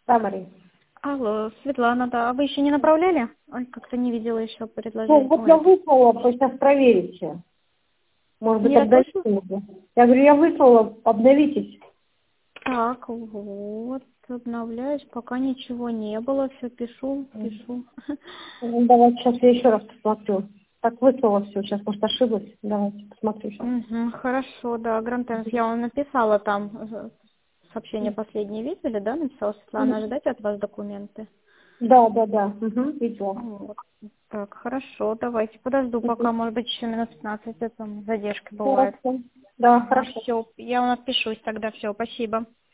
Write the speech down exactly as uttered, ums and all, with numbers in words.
Да, Мария. Алло, Светлана, да. А вы еще не направляли? Ой, как-то не видела еще Ну, предложение. вот Ой, я выслала, вы сейчас проверите. Может быть, не обновите расслышала? уже. Я говорю, я выслала, обновитесь. Так, вот, обновляюсь, пока ничего не было, все пишу, пишу. Ну, давайте сейчас я еще раз посмотрю. Так, выслала все, сейчас, может, ошиблась. Давайте посмотрю сейчас. Мгм, хорошо, да, Грантенс, я вам написала там, э, сообщение последнее видели, да, написала Светлана, ожидайте от вас документы. Да, да, да, угу, видела. Вот. Так, хорошо, давайте подожду, пока, Мгм. может быть, еще минут пятнадцать, это там задержка бывает. Хорошо. Да, хорошо. Все, я вам отпишусь тогда, все, спасибо.